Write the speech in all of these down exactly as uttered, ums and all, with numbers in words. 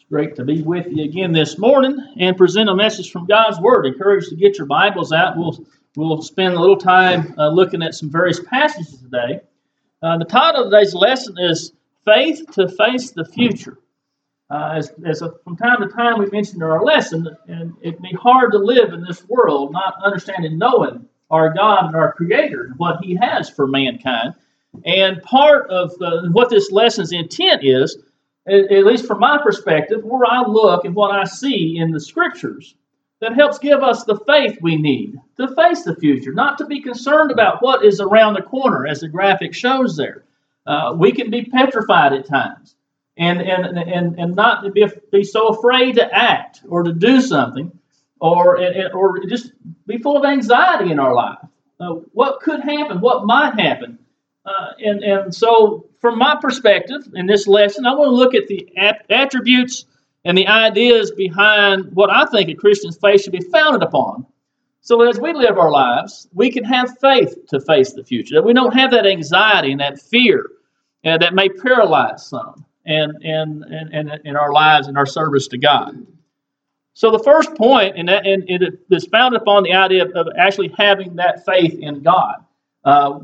Great to be with you again this morning and present a message from God's Word. Encourage you to get your Bibles out. We'll we'll spend a little time uh, looking at some various passages today. Uh, the title of today's lesson is Faith to Face the Future. Uh, as as a, from time to time we mentioned in our lesson, and it'd be hard to live in this world not understanding, knowing our God and our Creator and what He has for mankind. And part of the, what this lesson's intent is, at least from my perspective, where I look and what I see in the Scriptures, that helps give us the faith we need to face the future, not to be concerned about what is around the corner, as the graphic shows there. Uh, we can be petrified at times, and and and and not be be so afraid to act or to do something, or or just be full of anxiety in our life. Uh, what could happen? What might happen? Uh, and and so. From my perspective, in this lesson, I want to look at the attributes and the ideas behind what I think a Christian's faith should be founded upon. So that as we live our lives, we can have faith to face the future. That we don't have that anxiety and that fear uh, that may paralyze some and and and in our lives and our service to God. So the first point, and, that, and it is founded upon the idea of, of actually having that faith in God. Uh,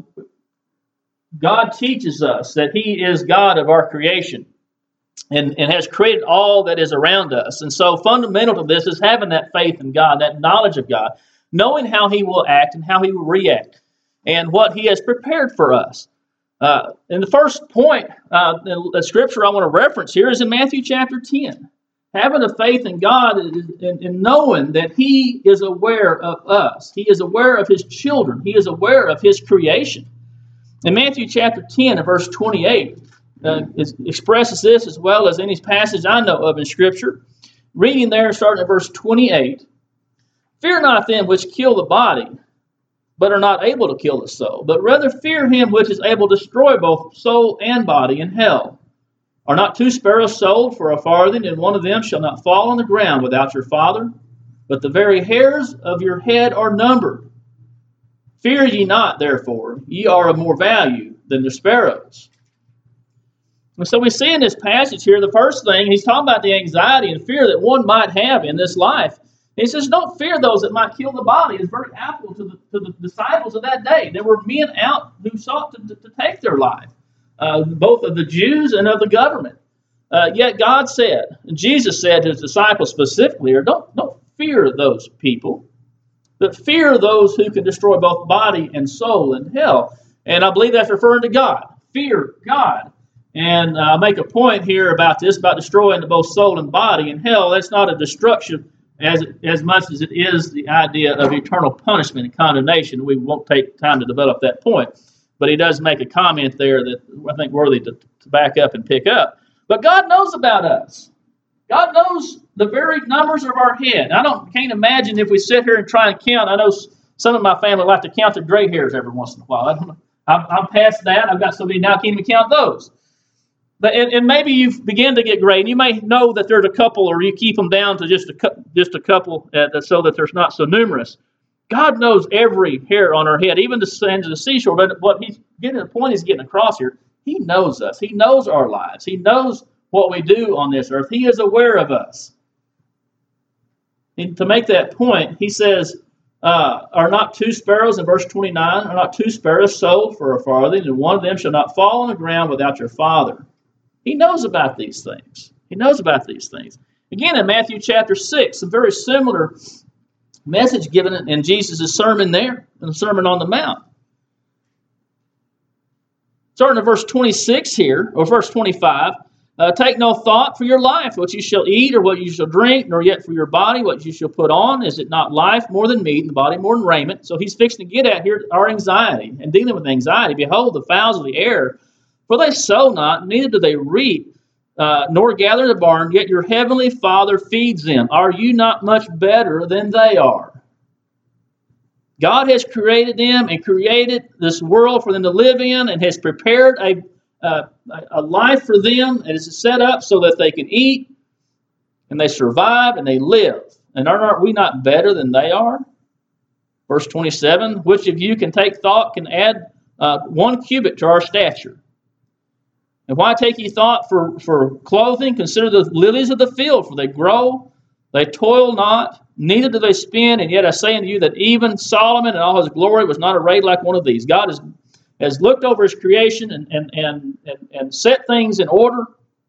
God teaches us that He is God of our creation and, and has created all that is around us. And so fundamental to this is having that faith in God, that knowledge of God, knowing how He will act and how He will react and what He has prepared for us. Uh, and the first point, uh, the, the scripture I want to reference here is in Matthew chapter ten. Having a faith in God and, and knowing that He is aware of us. He is aware of His children. He is aware of His creation. In Matthew chapter ten and verse twenty-eight, uh, it expresses this as well as any passage I know of in Scripture. Reading there, starting at verse twenty-eight, "Fear not them which kill the body, but are not able to kill the soul, but rather fear Him which is able to destroy both soul and body in hell. Are not two sparrows sold for a farthing, and one of them shall not fall on the ground without your Father? But the very hairs of your head are numbered. Fear ye not, therefore, ye are of more value than the sparrows." And so we see in this passage here, the first thing, he's talking about the anxiety and fear that one might have in this life. He says, don't fear those that might kill the body. It's very applicable to the, to the disciples of that day. There were men out who sought to, to, to take their life, uh, both of the Jews and of the government. Uh, yet God said, and Jesus said to His disciples specifically, or don't, don't fear those people. But fear those who can destroy both body and soul in hell. And I believe that's referring to God. Fear God. And I'll make a point here about this, about destroying both soul and body in hell. That's not a destruction as, as much as it is the idea of eternal punishment and condemnation. We won't take time to develop that point. But he does make a comment there that I think worthy to, to back up and pick up. But God knows about us. God knows the very numbers of our head. I don't can't imagine if we sit here and try and count. I know some of my family like to count their gray hairs every once in a while. I don't know. I'm, I'm past that. I've got so many now I can't even count those. But and, and maybe you've begun to get gray, and you may know that there's a couple, or you keep them down to just a just a couple, uh, so that there's not so numerous. God knows every hair on our head, even the sands of the seashore. But what he's getting, the point he's getting across here, He knows us. He knows our lives. He knows what we do on this earth. He is aware of us. And to make that point, he says, uh, are not two sparrows, in verse twenty-nine, are not two sparrows sold for a farthing, and one of them shall not fall on the ground without your Father. He knows about these things. He knows about these things. Again, in Matthew chapter six, a very similar message given in Jesus' sermon there, in the Sermon on the Mount. Starting at verse twenty-six here, or verse twenty-five, Uh, take no thought for your life, what you shall eat or what you shall drink, nor yet for your body, what you shall put on. Is it not life more than meat, and the body more than raiment? So he's fixing to get at here our anxiety and dealing with anxiety. Behold, the fowls of the air, for they sow not, neither do they reap, uh, nor gather in the barn, yet your heavenly Father feeds them. Are you not much better than they are? God has created them and created this world for them to live in, and has prepared a Uh, a life for them, and it's set up so that they can eat and they survive and they live. And are we not better than they are? Verse twenty-seven, which of you can take thought, can add uh, one cubit to our stature? And why take ye thought for, for clothing? Consider the lilies of the field, for they grow, they toil not, neither do they spin. And yet I say unto you that even Solomon in all his glory was not arrayed like one of these. God has, has looked over his creation and, and, and, and, and set things in order.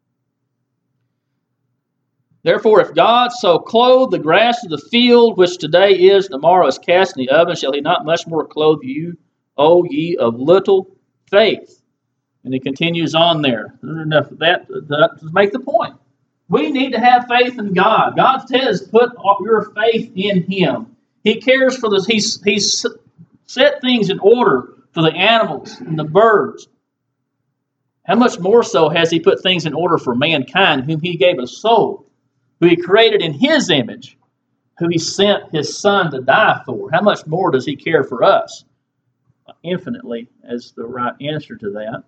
Therefore, if God so clothe the grass of the field, which today is, tomorrow is cast in the oven, shall he not much more clothe you, O ye of little faith? And he continues on there. Enough of that, that to make the point. We need to have faith in God. God says, put your faith in him. He cares for this. He's, he's set things in order for the animals and the birds. How much more so has he put things in order for mankind, whom he gave a soul, who he created in his image, who he sent his son to die for? How much more does he care for us? Infinitely, as the right answer to that.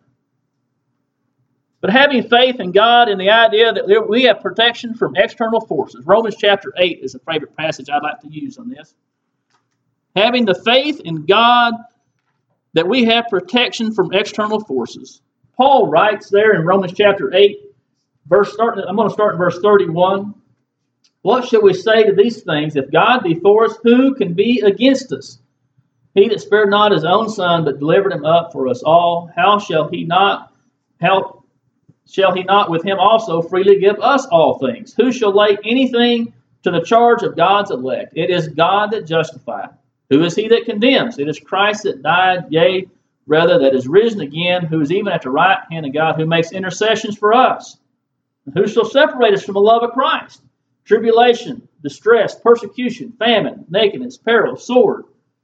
But having faith in God and the idea that we have protection from external forces. Romans chapter eight is a favorite passage I'd like to use on this. Having the faith in God that we have protection from external forces. Paul writes there in Romans chapter eight, verse starting, I'm going to start in verse thirty-one. What shall we say to these things? If God be for us, who can be against us? He that spared not his own son, but delivered him up for us all, how shall he not how shall he not with him also freely give us all things? Who shall lay anything to the charge of God's elect? It is God that justifieth. Who is he that condemns? It is Christ that died, yea, rather that is risen again, who is even at the right hand of God, who makes intercessions for us. And who shall separate us from the love of Christ? Tribulation, distress, persecution, famine, nakedness, peril, sword.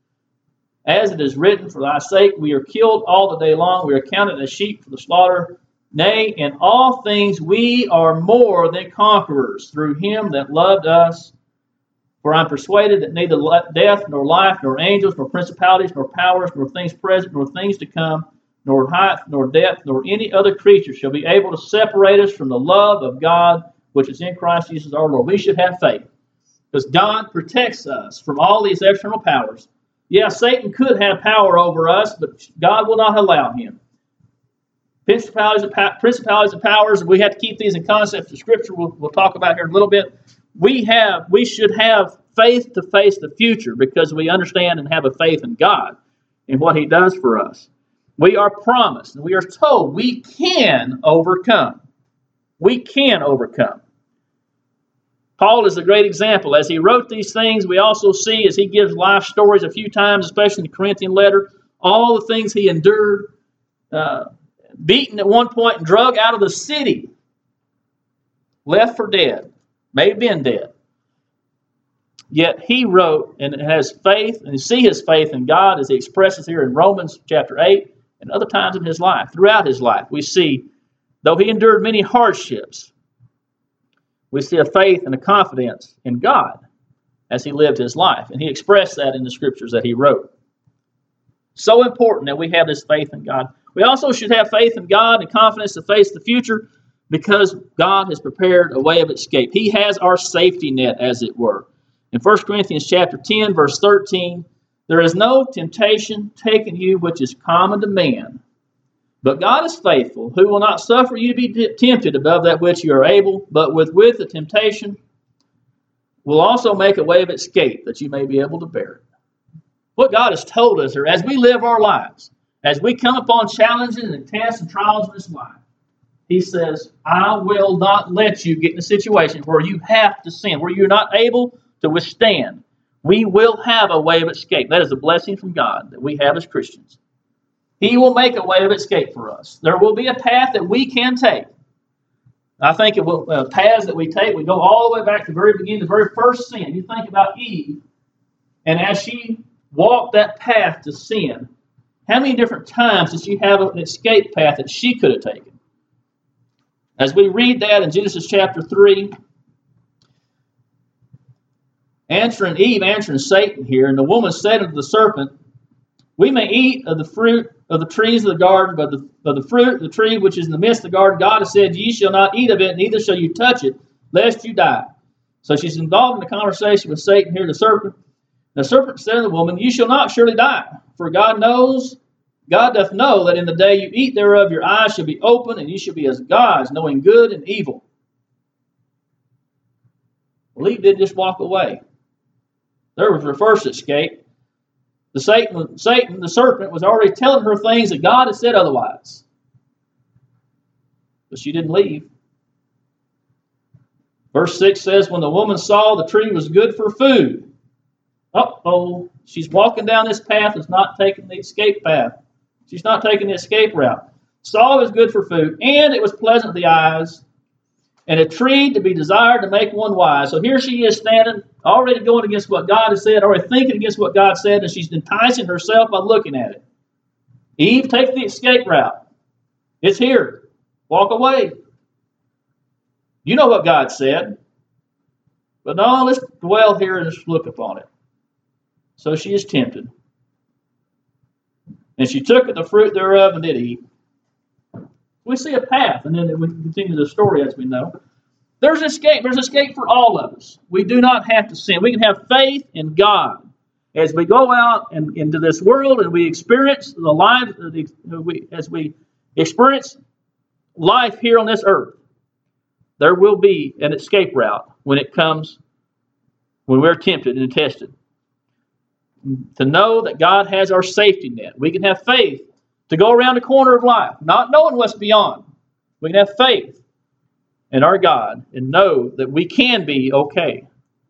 As it is written, for thy sake we are killed all the day long. We are counted as sheep for the slaughter. Nay, in all things we are more than conquerors through him that loved us. For I am persuaded that neither death, nor life, nor angels, nor principalities, nor powers, nor things present, nor things to come, nor height, nor depth, nor any other creature shall be able to separate us from the love of God, which is in Christ Jesus our Lord. We should have faith, because God protects us from all these external powers. Yeah, Satan could have power over us, but God will not allow him. Principalities and, principalities and powers, we have to keep these in concept of Scripture. We'll, we'll talk about here in a little bit. We have, we should have faith to face the future because we understand and have a faith in God and what he does for us. We are promised and we are told we can overcome. We can overcome. Paul is a great example. As he wrote these things, we also see as he gives life stories a few times, especially in the Corinthian letter, all the things he endured, uh, beaten at one point and drug out of the city, left for dead, may have been dead. Yet he wrote and has faith, and you see his faith in God as he expresses here in Romans chapter eight and other times in his life. Throughout his life, we see, though he endured many hardships, we see a faith and a confidence in God as he lived his life. And he expressed that in the scriptures that he wrote. So important that we have this faith in God. We also should have faith in God and confidence to face the future because God has prepared a way of escape. He has our safety net, as it were. In First Corinthians chapter ten, verse thirteen, there is no temptation taken you which is common to man. But God is faithful, who will not suffer you to be tempted above that which you are able, but with, with the temptation will also make a way of escape that you may be able to bear it. What God has told us here, as we live our lives, as we come upon challenges and tests and trials in this life, he says, I will not let you get in a situation where you have to sin, where you're not able to withstand. We will have a way of escape. That is a blessing from God that we have as Christians. He will make a way of escape for us. There will be a path that we can take. I think it will, uh, paths that we take, we go all the way back to the very beginning, the very first sin. You think about Eve, and as she walked that path to sin, how many different times did she have an escape path that she could have taken? As we read that in Genesis chapter three, answering Eve, answering Satan here, and the woman said unto the serpent, we may eat of the fruit of the trees of the garden, but the, of the fruit of the tree which is in the midst of the garden, God has said, ye shall not eat of it, neither shall you touch it, lest you die. So she's involved in the conversation with Satan here, the serpent. The serpent said to the woman, you shall not surely die, for God knows God doth know that in the day you eat thereof, your eyes shall be open, and ye shall be as gods, knowing good and evil. Well, Eve didn't just walk away. There was her first escape. The Satan, Satan, the serpent, was already telling her things that God had said otherwise. But she didn't leave. Verse six says, when the woman saw the tree was good for food. Uh-oh, she's walking down this path, is not taking the escape path. She's not taking the escape route. Saw it was good for food, and it was pleasant to the eyes, and a tree to be desired to make one wise. So here she is standing, already going against what God has said, already thinking against what God said, and she's enticing herself by looking at it. Eve, take the escape route. It's here. Walk away. You know what God said. But no, let's dwell here and just look upon it. So she is tempted. And she took of the fruit thereof and did eat. We see a path, and then we continue the story as we know. There's escape. There's escape for all of us. We do not have to sin. We can have faith in God. As we go out and into this world and we experience the life, as we experience life here on this earth, there will be an escape route when it comes, when we're tempted and tested. To know that God has our safety net. We can have faith to go around the corner of life, not knowing what's beyond. We can have faith in our God and know that we can be okay.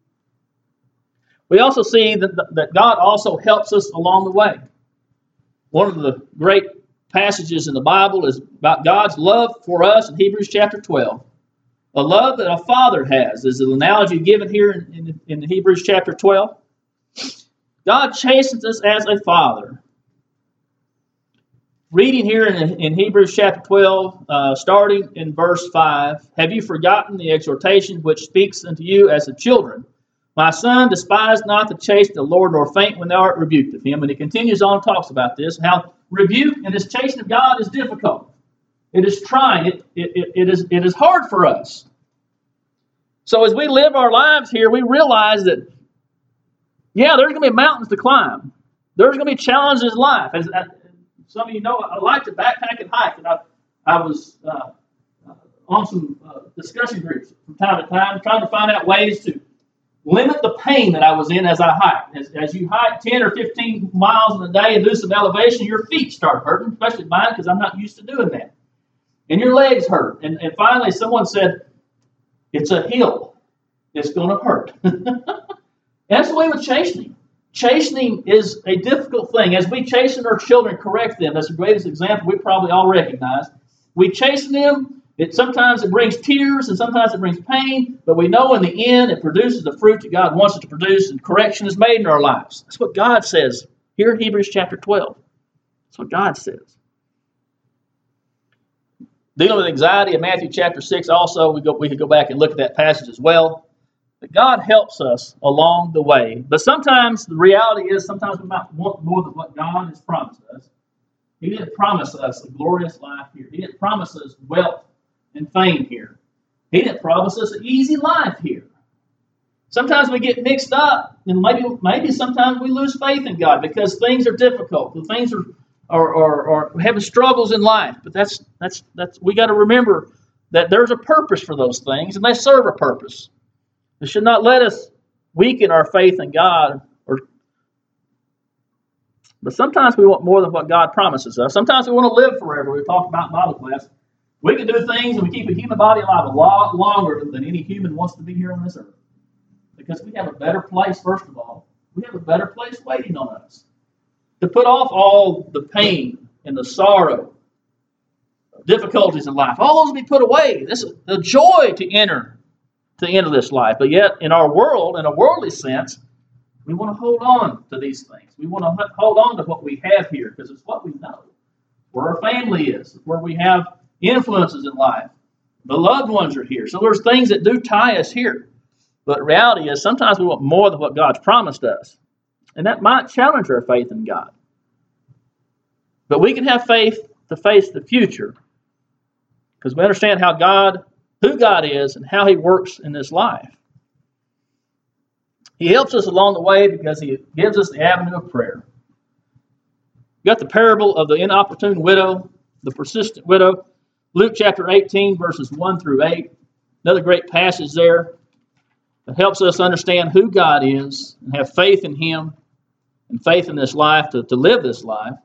We also see that, that God also helps us along the way. One of the great passages in the Bible is about God's love for us in Hebrews chapter twelve. A love that a father has is an analogy given here in, in, in Hebrews chapter twelve. God chastens us as a father. Reading here in, in Hebrews chapter twelve, uh, starting in verse five, have you forgotten the exhortation which speaks unto you as the children? My son, despise not the chastening of the Lord, nor faint when thou art rebuked of him. And he continues on and talks about this, how rebuke and this chastening of God is difficult. It is trying. It, it, it, it, is, it is hard for us. So as we live our lives here, we realize that, yeah, there's going to be mountains to climb. There's going to be challenges in life. As, as some of you know, I like to backpack and hike. And I, I was uh, on some uh, discussion groups from time to time, trying to find out ways to limit the pain that I was in as I hiked. As, as you hike ten or fifteen miles in a day and do some elevation, your feet start hurting, especially mine because I'm not used to doing that. And your legs hurt. And, and finally someone said, it's a hill. It's going to hurt. That's the way with chastening. Chastening is a difficult thing. As we chasten our children, correct them. That's the greatest example we probably all recognize. We chasten them. It sometimes it brings tears and sometimes it brings pain, but we know in the end it produces the fruit that God wants it to produce, and correction is made in our lives. That's what God says here in Hebrews chapter twelve. That's what God says. Dealing with anxiety in Matthew chapter six also, we, go, we could go back and look at that passage as well. But God helps us along the way. But sometimes the reality is sometimes we might want more than what God has promised us. He didn't promise us a glorious life here. He didn't promise us wealth and fame here. He didn't promise us an easy life here. Sometimes we get mixed up, and maybe maybe sometimes we lose faith in God because things are difficult. The things are are, are, are having struggles in life. But that's that's that's we got to remember that there's a purpose for those things, and they serve a purpose. It should not let us weaken our faith in God. Or, but sometimes we want more than what God promises us. Sometimes we want to live forever. We talked about in Bible class. We can do things and we keep a human body alive a lot longer than any human wants to be here on this earth. Because we have a better place, first of all. We have a better place waiting on us. To put off all the pain and the sorrow, difficulties in life, all those be put away. This is the joy to enter to the end of this life. But yet, in our world, in a worldly sense, we want to hold on to these things. We want to hold on to what we have here because it's what we know. Where our family is, where we have influences in life. The loved ones are here. So there's things that do tie us here. But the reality is sometimes we want more than what God's promised us. And that might challenge our faith in God. But we can have faith to face the future because we understand how God, who God is and how He works in this life. He helps us along the way because He gives us the avenue of prayer. You got the parable of the inopportune widow, the persistent widow. Luke chapter eighteen, verses one through eight. Another great passage there that helps us understand who God is and have faith in Him and faith in this life to, to live this life.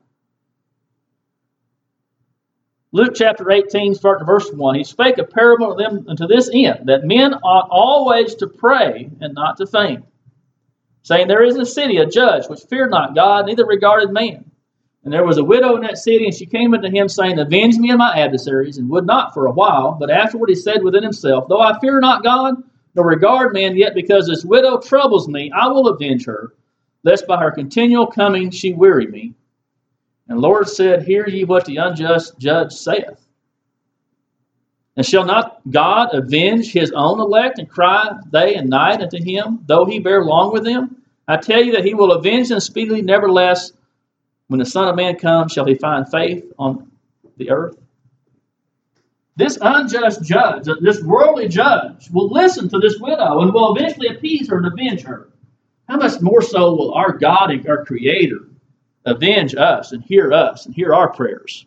Luke chapter eighteen, starting verse one. He spake a parable to them unto this end, that men ought always to pray and not to faint, saying, there is in a city a judge which feared not God, neither regarded man. And there was a widow in that city, and she came unto him, saying, avenge me of my adversaries, and would not for a while. But afterward he said within himself, though I fear not God, nor regard man, yet because this widow troubles me, I will avenge her, lest by her continual coming she weary me. And the Lord said, hear ye what the unjust judge saith. And shall not God avenge his own elect, and cry day and night unto him, though he bear long with them? I tell you that he will avenge them speedily. Nevertheless, when the Son of Man comes, shall he find faith on the earth? This unjust judge, this worldly judge, will listen to this widow and will eventually appease her and avenge her. How much more so will our God and our Creator avenge us and hear us and hear our prayers?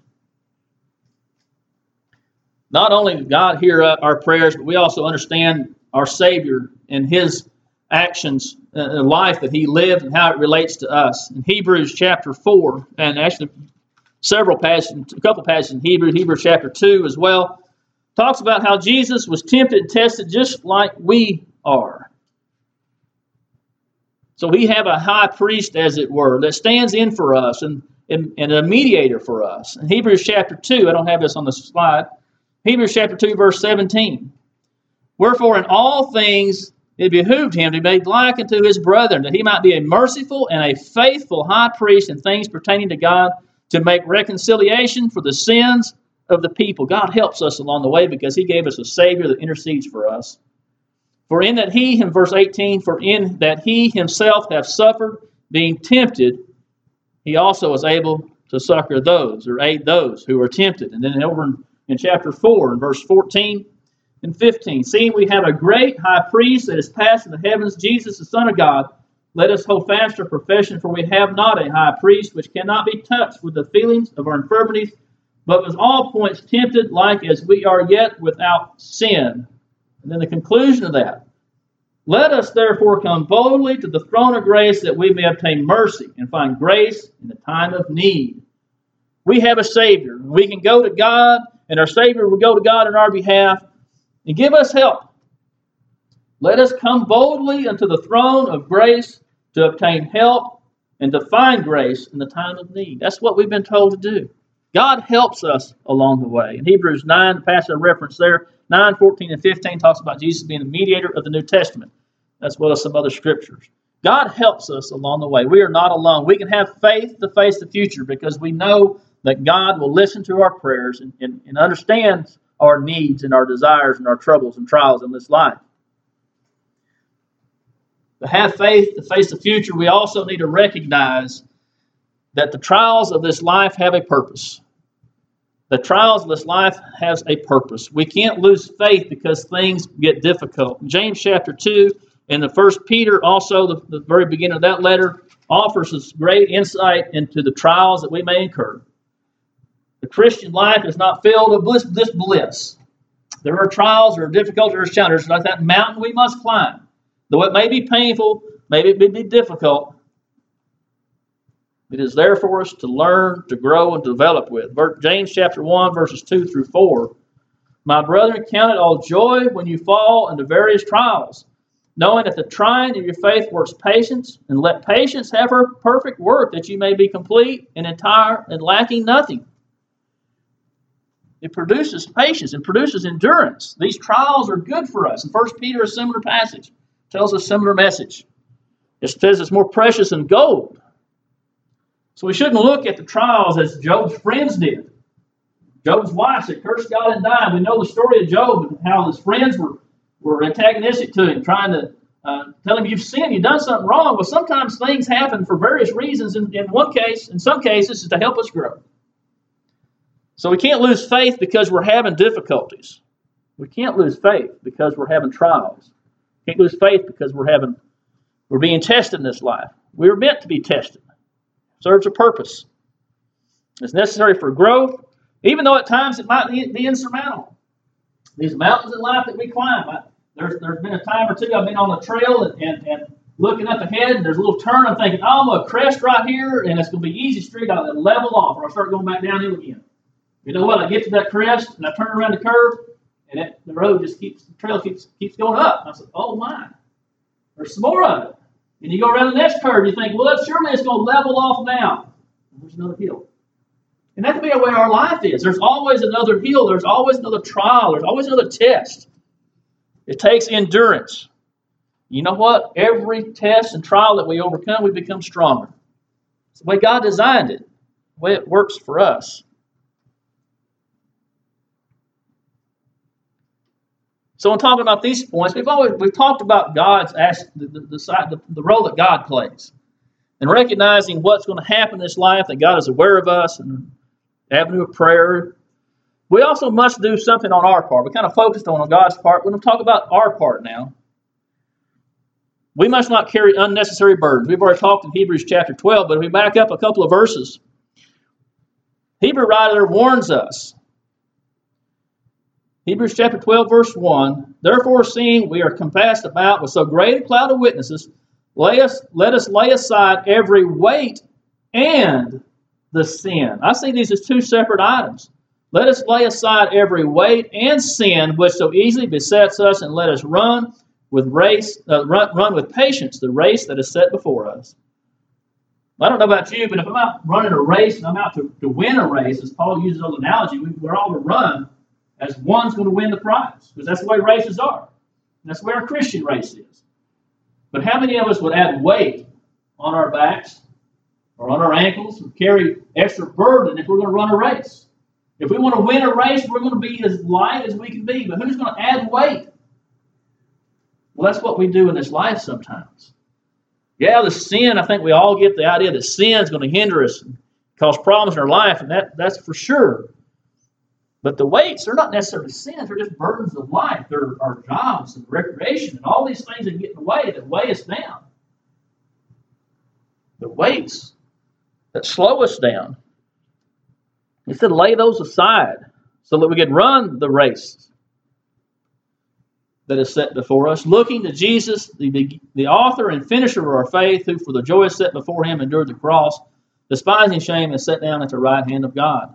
Not only does God hear our prayers, but we also understand our Savior and His actions and life that He lived and how it relates to us. In Hebrews chapter four, and actually several passages, a couple passages in Hebrews, Hebrews chapter two as well, talks about how Jesus was tempted and tested just like we are. So we have a high priest, as it were, that stands in for us and, and, and a mediator for us. In Hebrews chapter two, I don't have this on the slide, Hebrews chapter two, verse seventeen. Wherefore in all things it behooved him to be made like unto his brethren, that he might be a merciful and a faithful high priest in things pertaining to God, to make reconciliation for the sins of the people. God helps us along the way because He gave us a Savior that intercedes for us. For in that He, in verse eighteen, for in that He Himself hath suffered, being tempted, He also is able to succor those, or aid those who are tempted. And then over in, in chapter four, in verse fourteen and fifteen, seeing we have a great high priest that is passed in the heavens, Jesus the Son of God, let us hold fast our profession, for we have not a high priest which cannot be touched with the feelings of our infirmities, but with all points tempted, like as we are, yet without sin. And then the conclusion of that. Let us therefore come boldly to the throne of grace, that we may obtain mercy and find grace in the time of need. We have a Savior. We can go to God, and our Savior will go to God on our behalf and give us help. Let us come boldly unto the throne of grace to obtain help and to find grace in the time of need. That's what we've been told to do. God helps us along the way. In Hebrews nine, the passage I referenced there, nine, fourteen, and fifteen talks about Jesus being the mediator of the New Testament, as well as some other scriptures. God helps us along the way. We are not alone. We can have faith to face the future because we know that God will listen to our prayers and, and, and understands our needs and our desires and our troubles and trials in this life. To have faith to face the future, we also need to recognize that the trials of this life have a purpose. The trials of this life has a purpose. We can't lose faith because things get difficult. James chapter two and the First Peter, also the, the very beginning of that letter, offers us great insight into the trials that we may incur. The Christian life is not filled with bliss, this bliss. There are trials, there are difficulties, there are challenges. Like that mountain we must climb. Though it may be painful, maybe it may be difficult, it is there for us to learn, to grow, and develop with. James chapter one, verses two through four. My brethren, count it all joy when you fall into various trials, knowing that the trying of your faith works patience, and let patience have her perfect work, that you may be complete and entire and lacking nothing. It produces patience and produces endurance. These trials are good for us. In First Peter, a similar passage tells a similar message. It says it's more precious than gold. So we shouldn't look at the trials as Job's friends did. Job's wife said, curse God and die. We know the story of Job and how his friends were, were antagonistic to him, trying to uh, tell him, you've sinned, you've done something wrong. Well, sometimes things happen for various reasons. In, in one case, in some cases, it's to help us grow. So we can't lose faith because we're having difficulties. We can't lose faith because we're having trials. We can't lose faith because we're having we're being tested in this life. We were meant to be tested. It serves a purpose. It's necessary for growth, even though at times it might be insurmountable. These mountains in life that we climb, I, there's there's been a time or two I've been on a trail and, and, and looking up ahead, and there's a little turn. I'm thinking, oh, I'm going to crest right here, and it's going to be easy street. I'll level off, or I'll start going back downhill again. You know what? I get to that crest, and I turn around the curve, and it, the road just keeps, the trail keeps keeps going up. And I said, oh my, there's some more of it. And you go around the next curve, you think, well, surely it's going to level off now. And there's another hill. And that can be the way our life is. There's always another hill. There's always another trial. There's always another test. It takes endurance. You know what? Every test and trial that we overcome, we become stronger. It's the way God designed it, the way it works for us. So in talking about these points, we've always we've talked about God's the the, the, the, the role that God plays, and recognizing what's going to happen in this life, that God is aware of us, and avenue of prayer. We also must do something on our part. We kind of focused on God's part. We're going to talk about our part now. We must not carry unnecessary burdens. We've already talked in Hebrews chapter twelve, but if we back up a couple of verses, Hebrew writer warns us. Hebrews chapter twelve, verse one, therefore, seeing we are compassed about with so great a cloud of witnesses, lay us, let us lay aside every weight and the sin. I see these as two separate items. Let us lay aside every weight and sin which so easily besets us, and let us run with race, uh, run, run with patience the race that is set before us. I don't know about you, but if I'm out running a race and I'm out to, to win a race, as Paul uses those analogy, we, we're all to run as one's going to win the prize, because that's the way races are. And that's the way our Christian race is. But how many of us would add weight on our backs or on our ankles or carry extra burden if we're going to run a race? If we want to win a race, we're going to be as light as we can be. But who's going to add weight? Well, that's what we do in this life sometimes. Yeah, the sin, I think we all get the idea that sin is going to hinder us and cause problems in our life, and that, that's for sure. But the weights, they're not necessarily sins. They're just burdens of life. They're our jobs and recreation and all these things that get in the way, that weigh us down. The weights that slow us down. He said, lay those aside so that we can run the race that is set before us, looking to Jesus, the, the author and finisher of our faith, who for the joy set before him endured the cross, despising shame, and sat down at the right hand of God.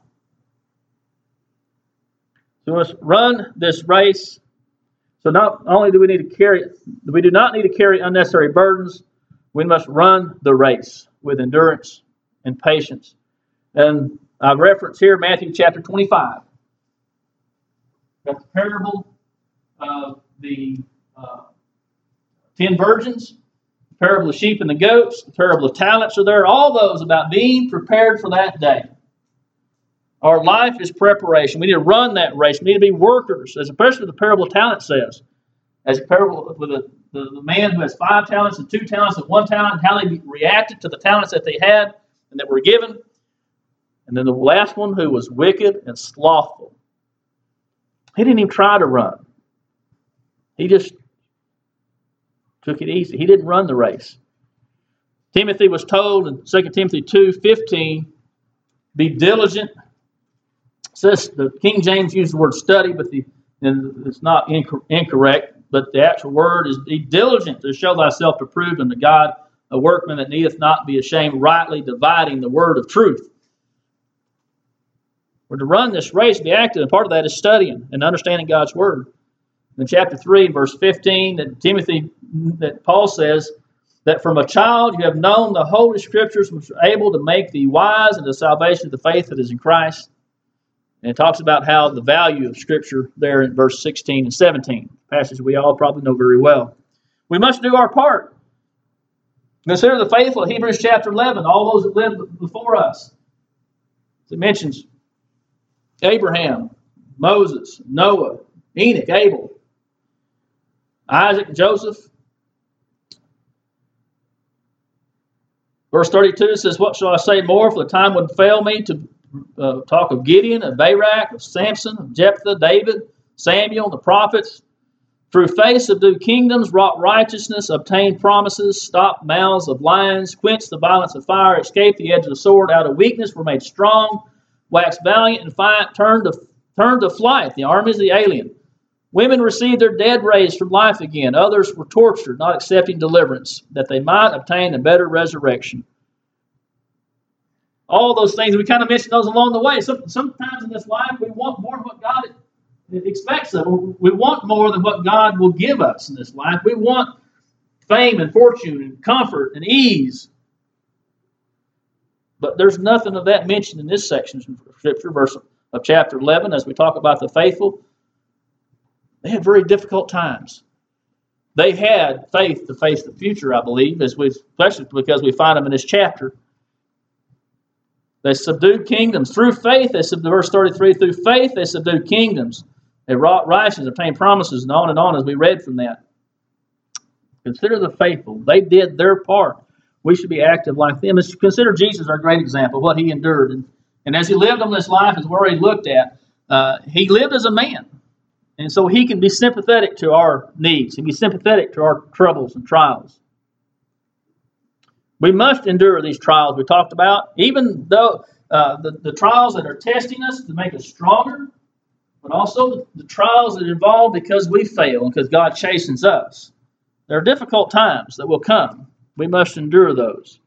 So we must run this race. So not only do we need to carry, we do not need to carry unnecessary burdens, we must run the race with endurance and patience. And I reference here Matthew chapter twenty-five. Got the parable of the uh, ten virgins, the parable of the sheep and the goats, the parable of talents are there. All those about being prepared for that day. Our life is preparation. We need to run that race. We need to be workers, as especially the parable of talents says. As a parable with the, the, the man who has five talents and two talents and one talent, and how they reacted to the talents that they had and that were given. And then the last one who was wicked and slothful. He didn't even try to run. He just took it easy. He didn't run the race. Timothy was told in Second Timothy two fifteen, be diligent. It says the King James used the word study, but the and it's not inc- incorrect. But the actual word is be diligent to show thyself approved unto God, a workman that needeth not be ashamed, rightly dividing the word of truth. We're to run this race, be active, and part of that is studying and understanding God's word. In chapter three, verse fifteen, that Timothy, that Paul says that from a child you have known the holy scriptures, which are able to make thee wise unto salvation of the faith that is in Christ. And it talks about how the value of Scripture there in verse sixteen and seventeen, passages we all probably know very well. We must do our part. Consider the faithful, Hebrews chapter eleven, all those that lived before us. It mentions Abraham, Moses, Noah, Enoch, Abel, Isaac, Joseph. Verse thirty-two says, what shall I say more? For the time would fail me to uh, talk of Gideon, of Barak, of Samson, of Jephthah, David, Samuel, the prophets, Through faith subdue kingdoms, wrought righteousness, obtained promises, stopped mouths of lions, quenched the violence of fire, escaped the edge of the sword, out of weakness were made strong, waxed valiant in fight, turned to, turned to flight the armies of the alien. Women received their dead raised from life again. Others were tortured, not accepting deliverance, that they might obtain a better resurrection. All those things, we kind of mentioned those along the way. So, sometimes in this life, we want more of what God expects of us. We want more than what God will give us in this life. We want fame and fortune and comfort and ease. But there's nothing of that mentioned in this section of Scripture, verse of chapter eleven, as we talk about the faithful. They had very difficult times. They had faith to face the future, I believe, as we, especially because we find them in this chapter. They subdued kingdoms. Through faith, they subdued, verse thirty-three, through faith they subdued kingdoms. They wrought righteousness, obtained promises, and on and on as we read from that. Consider the faithful. They did their part. We should be active like them. Consider Jesus our great example, what he endured. And, and as he lived on this life, as we already looked at, uh, he lived as a man. And so he can be sympathetic to our needs. He can be sympathetic to our troubles and trials. We must endure these trials we talked about, even though uh, the, the trials that are testing us to make us stronger, but also the, the trials that involve because we fail and because God chastens us. There are difficult times that will come. We must endure those.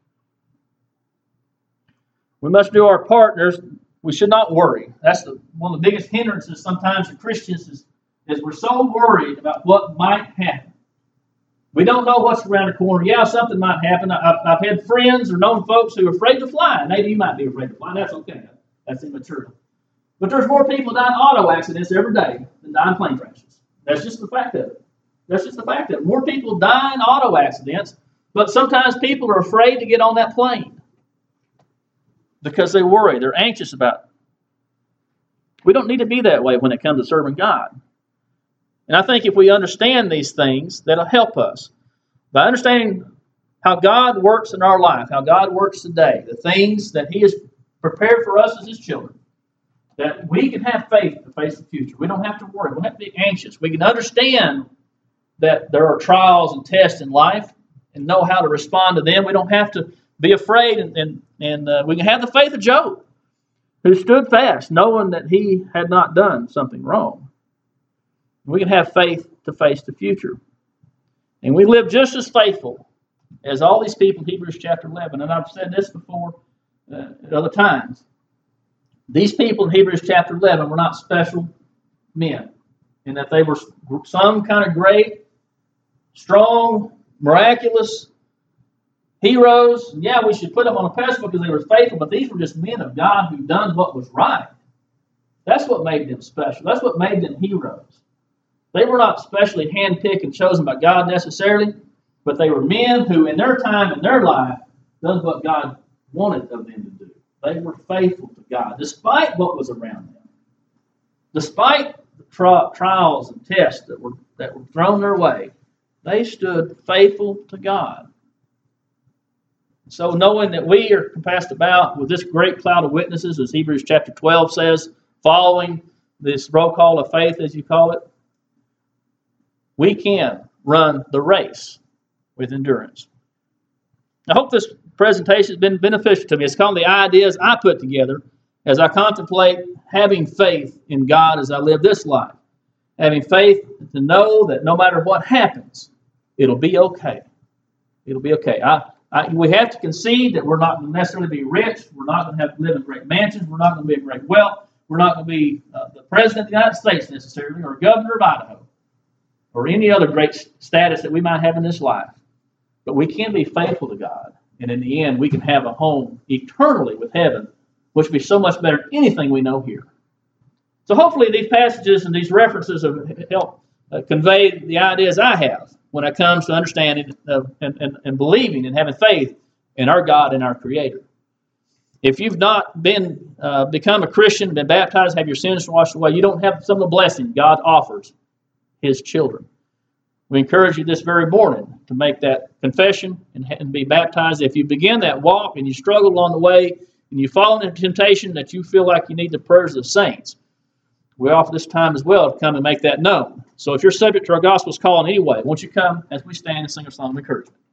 We must do our partners. We should not worry. That's the, one of the biggest hindrances sometimes in Christians is, is we're so worried about what might happen. We don't know what's around the corner. Yeah, something might happen. I've, I've had friends or known folks who are afraid to fly. Maybe you might be afraid to fly. That's okay. That's immature. But there's more people die in auto accidents every day than die in plane crashes. That's just the fact of it. That's just the fact of it. More people die in auto accidents, but sometimes people are afraid to get on that plane because they worry. They're anxious about it. We don't need to be that way when it comes to serving God. And I think if we understand these things, that'll help us. By understanding how God works in our life, how God works today, the things that he has prepared for us as his children, that we can have faith to face the future. We don't have to worry. We don't have to be anxious. We can understand that there are trials and tests in life and know how to respond to them. We don't have to be afraid, and, and, and uh, we can have the faith of Job, who stood fast, knowing that he had not done something wrong. We can have faith to face the future. And we live just as faithful as all these people in Hebrews chapter eleven. And I've said this before uh, at other times. These people in Hebrews chapter eleven were not special men, in that they were some kind of great, strong, miraculous heroes. And yeah, we should put them on a pedestal because they were faithful, but these were just men of God who done what was right. That's what made them special. That's what made them heroes. They were not specially handpicked and chosen by God necessarily, but they were men who, in their time, in their life, done what God wanted of them to do. They were faithful to God, despite what was around them. Despite the tri- trials and tests that were, that were thrown their way, they stood faithful to God. So knowing that we are compassed about with this great cloud of witnesses, as Hebrews chapter twelve says, following this roll call of faith, as you call it, we can run the race with endurance. I hope this presentation has been beneficial to me. It's called the ideas I put together as I contemplate having faith in God as I live this life. Having faith to know that no matter what happens, it'll be okay. It'll be okay. I, I, we have to concede that we're not going to necessarily be rich. We're not going to have to live in great mansions. We're not going to be in great wealth. We're not going to be uh, the president of the United States necessarily, or governor of Idaho, or any other great status that we might have in this life. But we can be faithful to God. And in the end, we can have a home eternally with heaven, which will be so much better than anything we know here. So hopefully these passages and these references have helped uh, convey the ideas I have when it comes to understanding uh, and, and, and believing and having faith in our God and our Creator. If you've not been uh, become a Christian, been baptized, have your sins washed away, you don't have some of the blessing God offers his children. We encourage you this very morning to make that confession and, and be baptized. If you begin that walk and you struggle along the way and you fall into temptation that you feel like you need the prayers of the saints, we offer this time as well to come and make that known. So if you're subject to our gospel's call in any way, won't you come as we stand and sing a song of encouragement?